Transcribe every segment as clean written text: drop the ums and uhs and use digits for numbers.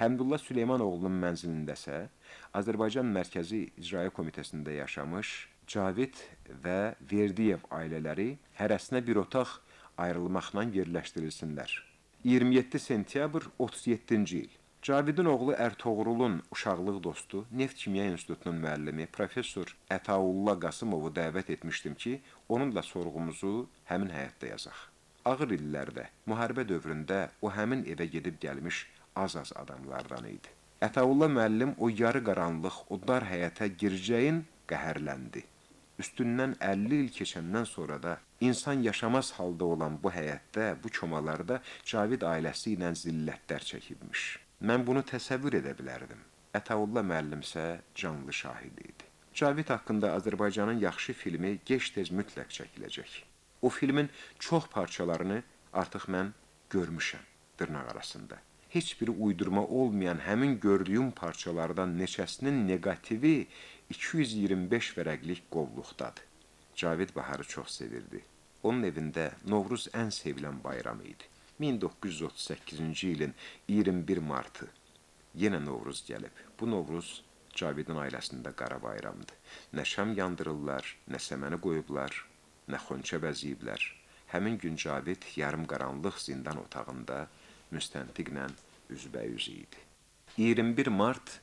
Həmdullah Süleymanoğlunun mənzilindəsə Azərbaycan Mərkəzi İcraiyyə Komitəsində yaşamış Cavid və Verdiyev ailələri hərəsinə bir otaq ayrılmaqla yerləşdirilsinlər. 27 sentyabr 37-ci il. Cavidin oğlu Ərtoğrulun uşaqlıq dostu, Neft Kimya İnstitutunun müəllimi professor Ətaullah Qasımovu dəvət etmişdim ki, onunla sorğumuzu həmin həyətdə yazaq. Ağır illərdə, müharibə dövründə o həmin evə gedib gəlmiş az-az adamlardan idi. Ətaullah müəllim o yarı qaranlıq, o dar həyətə girəcəyin qəhərləndi. Üstündən 50 il keçəndən sonra da insan yaşamaz halda olan bu həyətdə, bu çomalarda Cavid ailəsi ilə zillətlər çəkilmiş. Mən bunu təsəvvür edə bilərdim. Ətaullah müəllimsə canlı şahid idi. Cavid haqqında Azərbaycanın yaxşı filmi gec-tez mütləq çəkiləcək. O filmin çox parçalarını artıq mən görmüşəm dırnaq arasında. Heç bir uydurma olmayan həmin gördüyüm parçalardan neçəsinin negativi 225 vərəqlik qovluqdadır. Cavid Baharı çox sevirdi. Onun evində Novruz ən sevilən bayram idi. 1938-ci ilin 21 martı. Yenə Novruz gəlib. Bu Novruz Cavidin ailəsində qara bayramdır. Nə şam yandırırlar, nə səməni qoyublar, nə xonça bəziyiblər. Həmin gün Cavid yarım qaranlıq zindan otağında müstəntiqlə üzbəyüz idi. 21 mart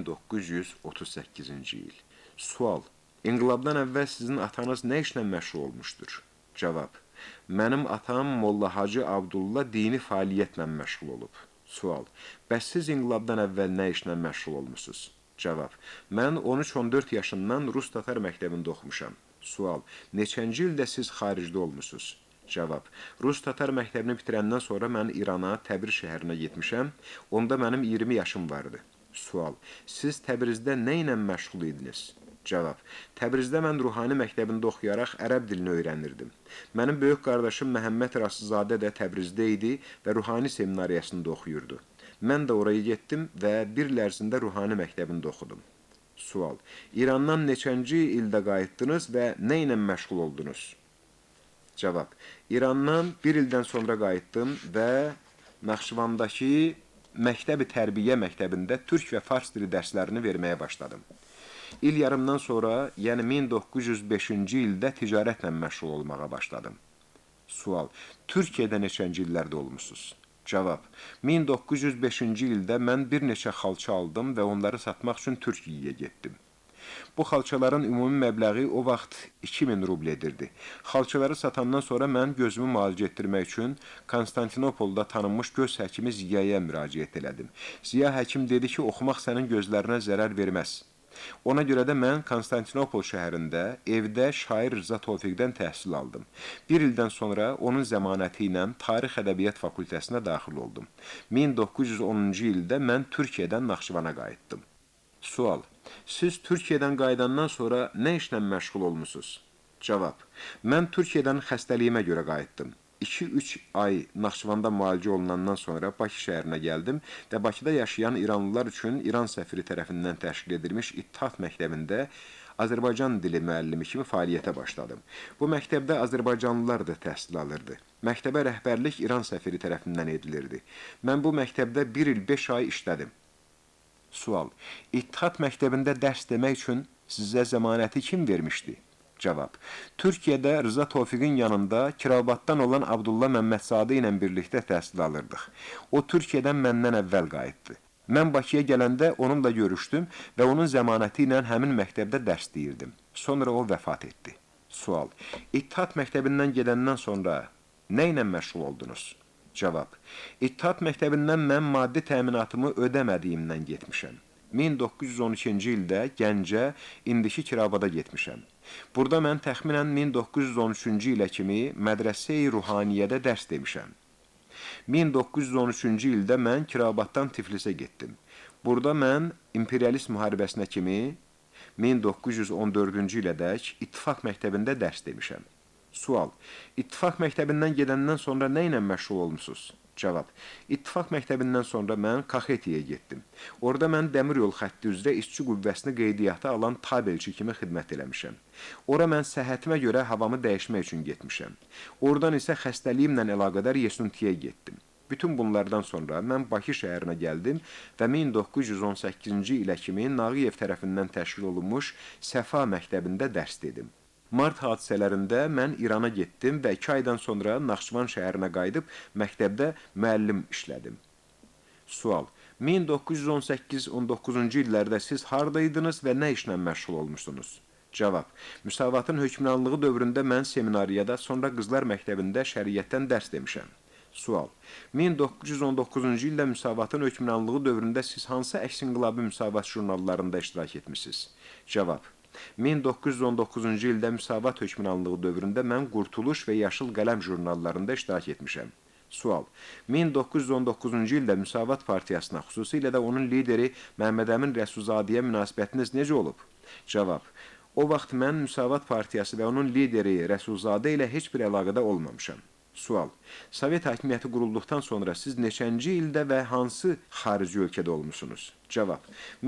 1938-ci il. Sual. İnqilabdan əvvəl sizin atanız nə işlə məşğul olmuşdur? Cavab. Mənim atam Molla Hacı Abdullah dini fəaliyyətlə məşğul olub. Sual. Bəs siz inqilabdan əvvəl nə işlə məşğul olmusunuz? Cavab. Mən 13-14 yaşından Rus-Tatar məktəbində oxumuşam. Sual. Neçənci ildə siz xaricdə olmusunuz? Cavab. Rus-Tatar məktəbini bitirəndən sonra mən İrana, Təbriz şəhərinə getmişəm. Onda mənim 20 yaşım vardı. Sual. Siz Təbrizdə nə ilə məşğul idiniz? Cavab. Təbrizdə mən ruhani məktəbində oxuyaraq ərəb dilini öyrənirdim. Mənim böyük qardaşım Məhəmməd Rasızadə də Təbrizdə idi və ruhani seminariyasında oxuyurdu. Mən də oraya getdim və bir il ərzində ruhani məktəbində oxudum. Sual. İrandan neçənci ildə qayıtdınız və nə ilə məşğul oldunuz? Cavab. İrandan bir ildən sonra qayıtdım və Naxçıvandakı Məktəbi Tərbiyə məktəbində türk və fars dili dərslərini verməyə başladım. İl yarımdan sonra, yəni 1905-ci ildə ticarətlə məşğul olmağa başladım. Sual. Türkiyədə neçənci illərdə olmuşsunuz? Cavab. 1905-ci ildə mən bir neçə xalça aldım və onları satmaq üçün Türkiyəyə getdim. Bu xalçaların ümumi məbləği o vaxt 2000 rubl edirdi. Xalçaları satandan sonra mən gözümü müalicə etdirmək üçün Konstantinopolda tanınmış göz həkimi Ziyaya müraciət elədim. Ziya həkim dedi ki, oxumaq sənin gözlərinə zərər verməz. Ona görə də mən Konstantinopol şəhərində evdə şair Rıza Tofiqdən təhsil aldım. Bir ildən sonra onun zəmanəti ilə Tarix Ədəbiyyat Fakültəsinə daxil oldum. 1910-cu ildə mən Türkiyədən Naxçıvana qayıtdım. Sual. Siz Türkiyədən qayıdandan sonra nə işlə məşğul olmusunuz? Cavab. Mən Türkiyədən xəstəliyimə görə qayıtdım. 2-3 ay Naxçıvanda müalicə olunandan sonra Bakı şəhərinə gəldim və Bakıda yaşayan İranlılar üçün İran səfiri tərəfindən təşkil edilmiş İttihat məktəbində Azərbaycan dili müəllimi kimi fəaliyyətə başladım. Bu məktəbdə Azərbaycanlılar da təhsil alırdı. Məktəbə rəhbərlik İran səfiri tərəfindən edilirdi. Mən bu məktəbdə 1 il 5 ay işlədim. Sual. İttihat məktəbində dərs demək üçün sizə zəmanəti kim vermişdi? Cavab. Türkiyədə Rıza Tofiqin yanında Kirabatdan olan Abdullah Məmmədzadə ilə birlikdə təhsil alırdıq. O Türkiyədən məndən əvvəl qayıtdı. Mən Bakıya gələndə onunla görüşdüm və onun zəmanəti ilə həmin məktəbdə dərs deyirdim. Sonra o vəfat etdi. Sual. İttihat məktəbindən gedəndən sonra nə ilə məşğul oldunuz? Cavab. İttihat məktəbindən mən maddi təminatımı ödəmədiyimdən getmişəm. 1912-ci ildə Gəncə, indiki Kirabada getmişəm. Burada mən təxminən 1913-cü ilə kimi Mədrəsə-i Ruhaniyyədə dərs demişəm. 1913-cü ildə mən Kirabatdan Tiflisə getdim. Burada mən imperialist müharibəsinə kimi 1914-cü ilədək İttifaq məktəbində dərs demişəm. Sual. İttifaq məktəbindən gedəndən sonra nə ilə məşğul olmusunuz? Cavab. İttifaq məktəbindən sonra mən Kaxetiyə getdim. Orada mən dəmir yol xətti üzrə işçi qüvvəsini qeydiyyata alan tabelçi kimi xidmət eləmişəm. Ora mən səhhətimə görə havamı dəyişmək üçün getmişəm. Oradan isə xəstəliyimlə əlaqədar Yesuntiyə getdim. Bütün bunlardan sonra mən Bakı şəhərinə gəldim və 1918-ci ilə kimi Nağıyev tərəfindən təşkil olunmuş Səfa məktəbində dərs dedim. Mart hadisələrində mən İrana getdim və 2 aydan sonra Naxçıvan şəhərinə qayıdıb məktəbdə müəllim işlədim. Sual: 1918-19-cu illərdə siz hardaydınız və nə işlə məşğul olmuşsunuz? Cavab: Müsavatın hökmranlığı dövründə mən seminariyada, sonra Qızlar məktəbində şəriətdən dərs demişəm. Sual: 1919-cu ildə Müsavatın hökmranlığı dövründə siz hansı əks-inqilabi Müsavat jurnallarında iştirak etmişsiniz? Cavab: 1919-cu ildə Müsavat hökmranlığı dövründə mən Qurtuluş və Yaşıl Qələm jurnallarında iştirak etmişəm. Sual: 1919-cu ildə Müsavat partiyasına, xüsusilə də onun lideri Məhəmməd Əmin Rəsulzadəyə münasibətiniz necə olub? Cavab: O vaxt mən Müsavat partiyası və onun lideri Rəsulzadə ilə heç bir əlaqədə olmamışam. Sual: Sovet hakimiyyəti qurulduqdan sonra siz neçənci ildə və hansı xarici ölkədə olmuşsunuz? Cavab: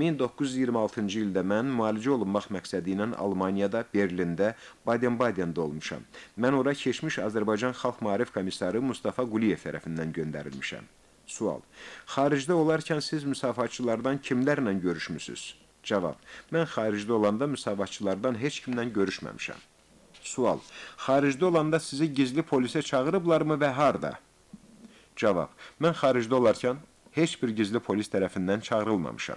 1926-cı ildə mən müalicə olunmaq məqsədi ilə Almaniyada, Berlində, Baden-Badendə olmuşam. Mən ora keçmiş Azərbaycan Xalq Maarif komissarı Mustafa Quliyev tərəfindən göndərilmişəm. Sual: Xaricdə olarkən siz müsafatçılardan kimlərlə görüşmüsünüz? Cavab: Mən xaricdə olanda müsavatçılardan heç kimlə görüşməmişəm. Sual: Xaricdə olanda sizi gizli polisə çağırıblarmı və harda? Cavab: Mən xaricdə olarkən heç bir gizli polis tərəfindən çağırılmamışam.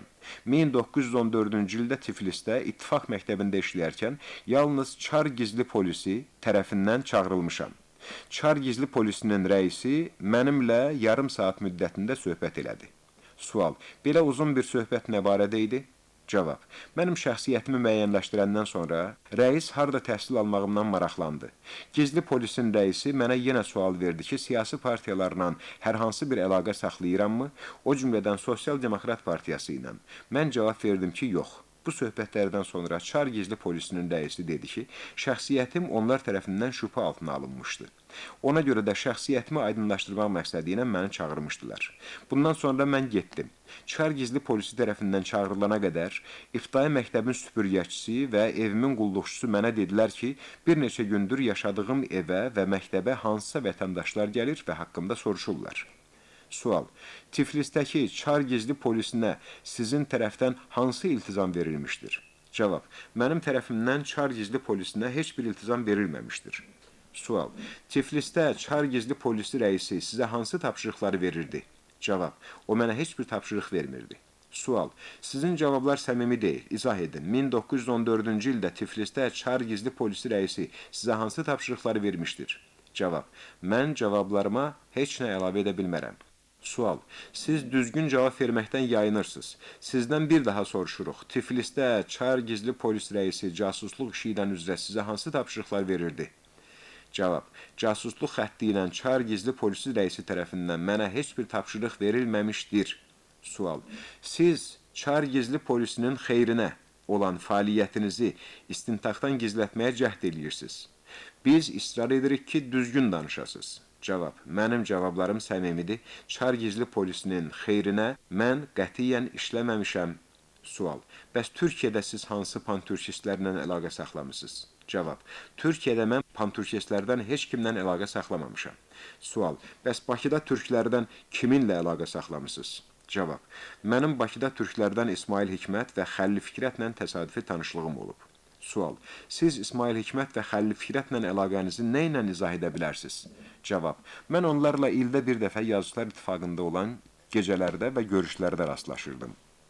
1914-cü ildə Tiflisdə İttifaq məktəbində işləyərkən yalnız Çar gizli polisi tərəfindən çağırılmışam. Çar gizli polisinin rəisi mənimlə yarım saat müddətində söhbət elədi. Sual: Belə uzun bir söhbət nə barədə idi? Cavab: Mənim şəxsiyyətimi müəyyənləşdirəndən sonra rəis harda təhsil almağımdan maraqlandı. Gizli polisin rəisi mənə yenə sual verdi ki, siyasi partiyalarla hər hansı bir əlaqə saxlayırammı, o cümlədən Sosial Demokrat Partiyası ilə. Mən cavab verdim ki, yox. Bu söhbətlərdən sonra Çar gizli polisinin rəisi dedi ki, şəxsiyyətim onlar tərəfindən şübhə altına alınmışdı. Ona görə də şəxsiyyətimi aydınlaşdırmaq məqsədi ilə məni çağırmışdılar. Bundan sonra mən getdim. Çar gizli polisi tərəfindən çağırılana qədər İbtidai məktəbin süpürgəçisi və evimin qulluqçusu mənə dedilər ki, bir neçə gündür yaşadığım evə və məktəbə hansısa vətəndaşlar gəlir və haqqımda soruşurlar. Sual: Tiflisdəki Çar gizli polisinə sizin tərəfdən hansı iltizam verilmişdir? Cavab: Mənim tərəfimdən Çar gizli polisinə heç bir iltizam verilməmişdir. Sual: Tiflisdə Çar gizli polisi rəisi sizə hansı tapşırıqları verirdi? Cavab: O mənə heç bir tapşırıq vermirdi. Sual: Sizin cavablar səmimi deyil. İzah edin. 1914-cü ildə Tiflisdə Çar gizli polisi rəisi sizə hansı tapşırıqları vermişdir? Cavab: Mən cavablarıma heç nə əlavə edə bilmərəm. Sual: Siz düzgün cavab verməkdən yayınırsınız. Sizdən bir daha soruşuruq. Tiflisdə Çar gizli polis rəisi casusluq işi ilə üzrə sizə hansı tapşırıqlar verirdi? Cavab: Casusluq xətti ilə Çar gizli polisi rəisi tərəfindən mənə heç bir tapşırıq verilməmişdir. Sual: Siz Çar gizli polisinin xeyrinə olan fəaliyyətinizi istintaqdan gizlətməyə cəhd edirsiniz. Biz israr edirik ki, düzgün danışasınız. Cavab: Mənim cavablarım səmimidir. Çar gizli polisinin xeyrinə mən qətiyyən işləməmişəm. Sual: Bəs Türkiyədə siz hansı pantürkistlərlə əlaqə saxlamısınız? Cavab: Türkiyədə mən pantürkistlərdən heç kimlə əlaqə saxlamamışam. Sual: Bəs Bakıda türklərdən kiminlə əlaqə saxlamısınız? Cavab: Mənim Bakıda türklərdən İsmail Hikmət və Xəlil Fikrətlə təsadüfi tanışlığım olub. Sual: Siz İsmail Hikmət və Xəlil Fikrətlə əlaqənizi nə ilə izah edə bilərsiniz? Cavab: Mən onlarla ildə bir dəfə Yazıçılar İttifaqında olan gecələrdə və görüşlərdə rastlaşırdım.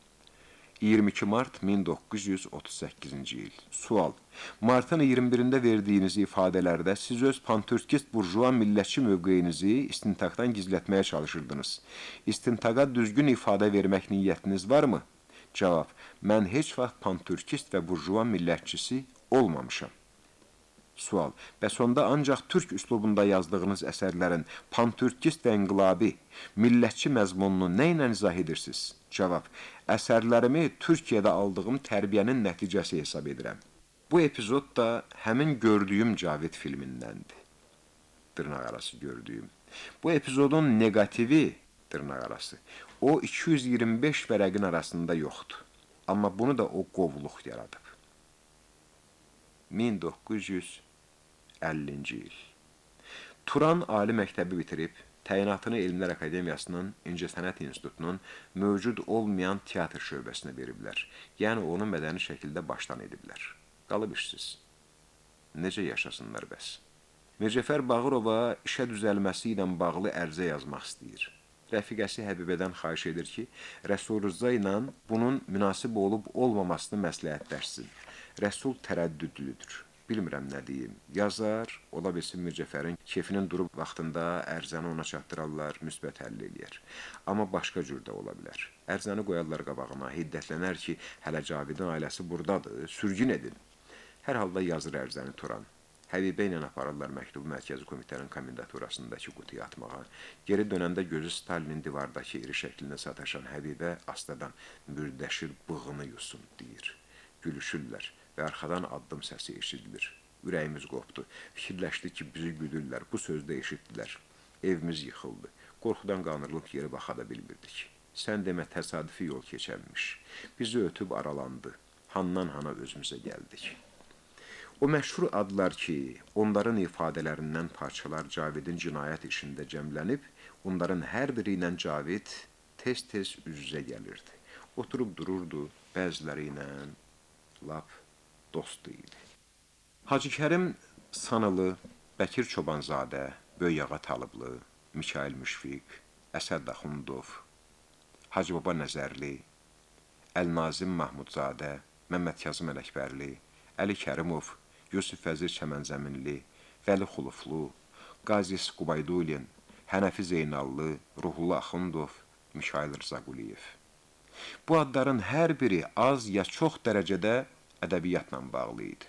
22 mart 1938-ci il. Sual: Martın 21-də verdiyiniz ifadələrdə siz öz pantürkist burjuva millətçi mövqeyinizi istintaqdan gizlətməyə çalışırdınız. İstintaqa düzgün ifadə vermək niyyətiniz varmı? Cavab: Mən heç vaxt pantürkist və burjuva millətçisi olmamışam. Sual: Bəs onda ancaq türk üslubunda yazdığınız əsərlərin pantürkist və inqilabi, millətçi məzmununu nə ilə izah edirsiniz? Cavab: Əsərlərimi Türkiyədə aldığım tərbiyənin nəticəsi hesab edirəm. Bu epizod da həmin gördüyüm Cavid filmindəndir. Dırnaq arası gördüyüm. Bu epizodun negativi, dırnaq arası, o 225 vərəqin arasında yoxdur. Amma bunu da o qovluq yaradıb. 1950-ci il. Turan ali məktəbi bitirib, Təyinatını Elmlər Akademiyasının, İncəsənət İnstitutunun mövcud olmayan teatr şöbəsinə veriblər. Yəni, onu mədəni şəkildə başdan ediblər. Qalıb işsiz. Necə yaşasınlar bəs? Mircəfər Bağırova işə düzəlməsi ilə bağlı ərizə yazmaq istəyir. Rəfiqəsi Həbibədən xahiş edir ki, Rəsul Rıza ilə bunun münasib olub-olmamasını məsləhətləşsin. Rəsul tərəddüdlüdür. Bilmirəm nə deyim. Yazar, ola bilsin Mircəfərin keyfinin durub vaxtında ərzəni ona çatdırarlar, müsbət həll eləyər. Amma başqa cür də ola bilər. Ərzəni qoyarlar qabağına, hiddətlənər ki, hələ Cavidin ailəsi buradadır, sürgün edin. Hər halda yazır ərzəni Turan. Həbibə ilə aparırlar məktubu Mərkəzi Komitənin komendaturasındakı qutuya atmağa. Geri dönəndə gözü Stalinin divardakı iri şəklinə sataşan Həbibə astadan mürdəşir bığını yusun, deyir. Gülüşürlər və arxadan addım səsi eşidilir. Ürəyimiz qopdu. Fikirləşdi ki, bizi güdürlər. Bu sözdə eşitdilər. Evimiz yıxıldı. Qorxudan qanırlıq yeri baxa da bilmirdik. Sən demə təsadüfi yol keçənmiş. Bizi ötüb aralandı. Handan-hana özümüzə gəldik. O məşhur adlar ki, onların ifadələrindən parçalar Cavidin cinayət işində cəmlənib, onların hər biri ilə Cavid tez-tez üz-üzə gəlirdi. Oturub dururdu, bəziləri ilə lap dostu idi. Hacı Kərim Sanılı, Bəkir Çobanzadə, Böyüyağa Talıblı, Mikail Müşfiq, Əsəd Axundov, Hacı Baba Nəzərli, Əlnazim Mahmudzadə, Məmməd Kazım Ələkbərli, Əli Kərimov, Yusuf Vəzir Çəmənzəminli, Vəli Xuluflu, Qazis Qubaydulin, Hənəfi Zeynallı, Ruhullah Axundov, Mikail Rzaquliyev. Bu adların hər biri az ya çox dərəcədə ədəbiyyatla bağlı idi.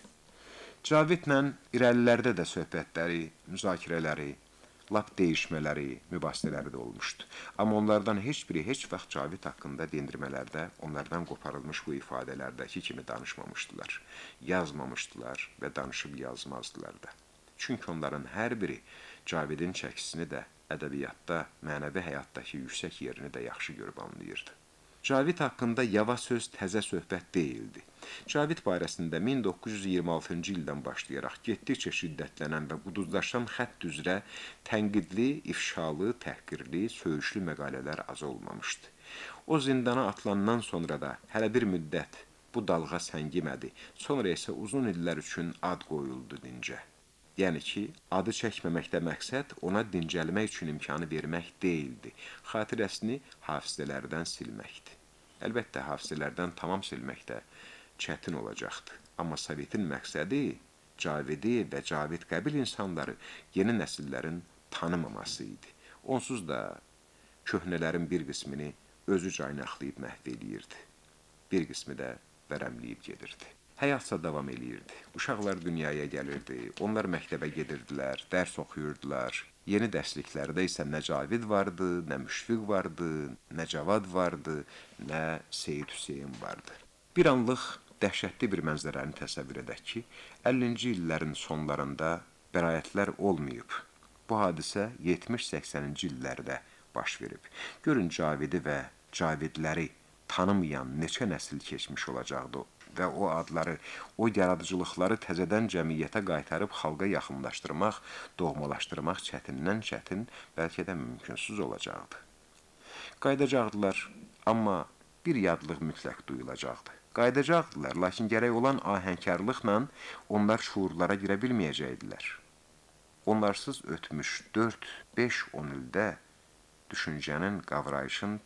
Cavidlə irəlilərdə də söhbətləri, müzakirələri, lap dəyişmələri, mübahisələri də olmuşdu. Amma onlardan heç biri heç vaxt Cavid haqqında dindirmələrdə, onlardan qoparılmış bu ifadələrdəki kimi danışmamışdılar, yazmamışdılar və danışıb yazmazdılar da. Çünki onların hər biri Cavidin çəkisini də, ədəbiyyatda, mənəvi həyatdakı yüksək yerini də yaxşı görüb anlayırdı. Cavid haqqında yava söz təzə söhbət deyildi. Cavid barəsində 1926-cı ildən başlayaraq getdikcə şiddətlənən və quduzlaşan xətt üzrə tənqidli, ifşalı, təhqirli, söyüşlü məqalələr az olmamışdı. O zindana atılandan sonra da hələ bir müddət bu dalğa səngimədi, sonra isə uzun illər üçün ad qoyuldu dincə. Yəni ki, adı çəkməməkdə məqsəd ona dincəlmək üçün imkanı vermək deyildi, xatirəsini hafizələrdən silməkdir. Əlbəttə, hafizələrdən tamam silmək də çətin olacaqdı. Amma Sovetin məqsədi Cavidi və Cavid qəbil insanları yeni nəsillərin tanımaması idi. Onsuz da köhnələrin bir qismini özü caynaqlayıb məhv eləyirdi. Bir qismi də vərəmləyib gedirdi. Həyatsa davam eləyirdi. Uşaqlar dünyaya gəlirdi, onlar məktəbə gedirdilər, dərs oxuyurdular. Yeni dərsliklərdə isə nə Cavid vardı, nə Müşfiq vardı, nə Cavad vardı, nə Seyid Hüseyin vardı. Bir anlıq dəhşətli bir mənzərəni təsəvvür edək ki, 50-ci illərin sonlarında bəraətlər olmayıb. Bu hadisə 70-80-ci illərdə baş verib. Görün Cavidi və Cavidləri tanımayan neçə nəsil keçmiş olacaqdı və o adları, o yaradıcılıqları təzədən cəmiyyətə qaytarıb xalqa yaxınlaşdırmaq, doğmalaşdırmaq çətindən çətin, bəlkə də mümkünsüz olacaqdı. Qaydacaqdılar, amma bir yadlıq mütləq duyulacaqdı. Qaydacaqdılar, lakin gərək olan ahəngkarlıqla onlar şuurlara girə bilməyəcəkdilər. Onlarsız ötmüş 4, 5, 10 ildə düşüncənin, qavrayışın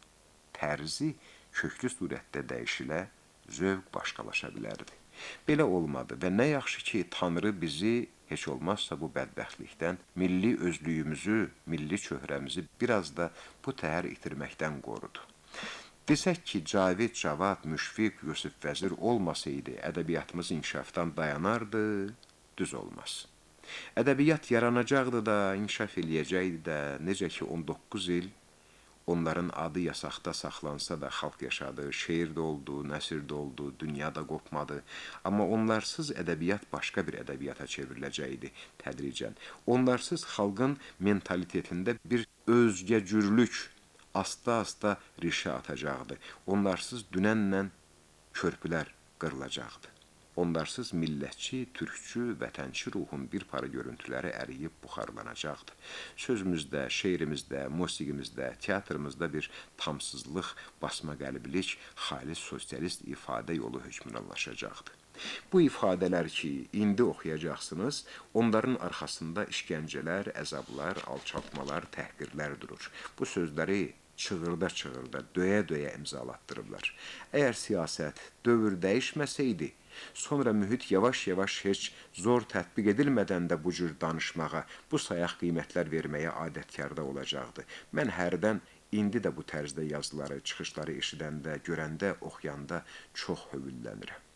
tərzi köklü surətdə dəyişilə, zövq başqalaşa bilərdi. Belə olmadı və nə yaxşı ki, Tanrı bizi heç olmazsa bu bədbəxtlikdən, milli özlüyümüzü, milli çöhrəmizi biraz da bu təhər itirməkdən qorudu. Desək ki, Cavid, Cavad, Müşfiq, Yusuf Vəzir olmasaydı, ədəbiyyatımız inkişafdan dayanardı, düz olmaz. Ədəbiyyat yaranacaqdı da, inkişaf eləyəcəkdi də, necə ki 19 il onların adı yasaqda saxlansa da xalq yaşadı, şeir də oldu, nəsir də oldu, dünya da qopmadı. Amma onlarsız ədəbiyyat başqa bir ədəbiyyata çevriləcəkdi tədricən. Onlarsız xalqın mentalitetində bir özgəcürlük asta-asta rişə atacaqdı. Onlarsız dünənlə körpülər qırılacaqdı. Onlarsız millətçi, türkçü, vətənçi ruhun bir para görüntüləri əriyib buxarlanacaqdı. Sözümüzdə, şeirimizdə, musiqimizdə, teatrımızda bir tamsızlıq, basma qəlblik, xalis sosialist ifadə yolu hökmranlaşacaqdı. Bu ifadələr ki, indi oxuyacaqsınız, onların arxasında işgəncələr, əzablar, alçaltmalar, təhqirlər durur. Bu sözləri çığırda-çığırda, döyə-döyə imzalatdırıblar. Əgər siyasət, dövr dəyişməsəydi, sonra mühit yavaş-yavaş heç zor tətbiq edilmədən də bu cür danışmağa, bu sayaq qiymətlər verməyə adətkarda olacaqdı. Mən hərdən indi də bu tərzdə yazıları, çıxışları eşidəndə, görəndə, oxuyanda çox hövüllənirəm.